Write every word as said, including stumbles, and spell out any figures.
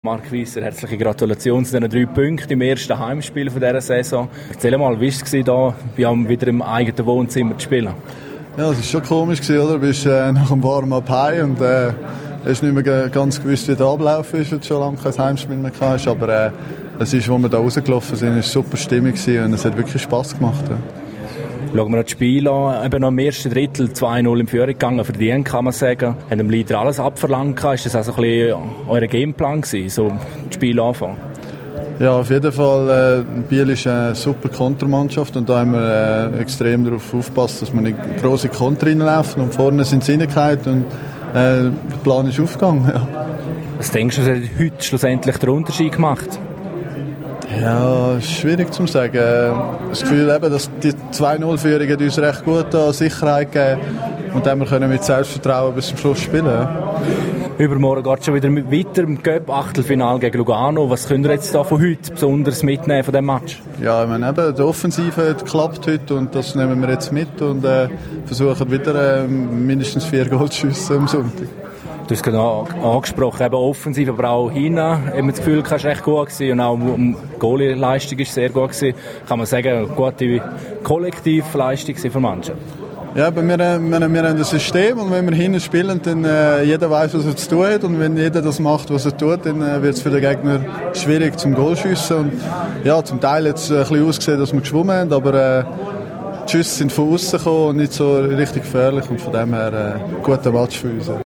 Marc Wiesser, herzliche Gratulation zu diesen drei Punkten im ersten Heimspiel von dieser Saison. Erzähl mal, wie war es da, wieder im eigenen Wohnzimmer zu spielen? Ja, es war schon komisch, oder? Du bist äh, nach dem Warm-up heim und äh, hast nicht mehr ganz gewusst, wie der Ablauf ist, weil du schon lange kein Heimspiel mehr hast. Aber äh, es ist, als wir da rausgelaufen sind, eine super Stimmung und es hat wirklich Spass gemacht. Ja. Schauen wir das Spiel an. Eben noch im ersten Drittel zwei null im Führung gegangen. Verdient, kann man sagen. Haben dem Leiter alles abverlangt. Ist das also ein bisschen euer Gameplan gewesen, so das Spiel anfangen? Ja, auf jeden Fall. Äh, Biel ist eine super Kontermannschaft und da haben wir äh, extrem darauf aufgepasst, dass wir nicht grosse Konter reinlaufen und vorne sind sie reingehalten und äh, der Plan ist aufgegangen. Ja. Was denkst du, was hat heute schlussendlich den Unterschied gemacht? Ja, schwierig zu sagen. Das Gefühl, eben, dass die zwei null Führung uns recht gut an Sicherheit gegeben und dann können wir mit Selbstvertrauen bis zum Schluss spielen. Übermorgen geht es schon wieder weiter im Cup-Achtelfinale gegen Lugano. Was könnt ihr jetzt da von heute besonders mitnehmen von diesem Match? Ja, ich meine, eben, die Offensive hat geklappt heute und das nehmen wir jetzt mit und äh, versuchen wieder äh, mindestens vier Goal zu schiessen am Sonntag. Du hast gerade angesprochen, eben offensiv, aber auch hinten. Ich habe das Gefühl, du warst recht gut gewesen und auch die Goalie-Leistung war sehr gut gewesen. Kann man sagen, eine gute Kollektivleistung für die Mannschaft? Ja, aber wir, wir, wir haben ein System und wenn wir hinten spielen, dann äh, jeder weiß, was er zu tun hat und wenn jeder das macht, was er tut, dann äh, wird es für den Gegner schwierig zum Goal schiessen. Und ja, zum Teil hat es ein bisschen ausgesehen, dass wir geschwommen haben, aber äh, die Schüsse sind von außen gekommen und nicht so richtig gefährlich und von dem her äh, ein guter Match für uns.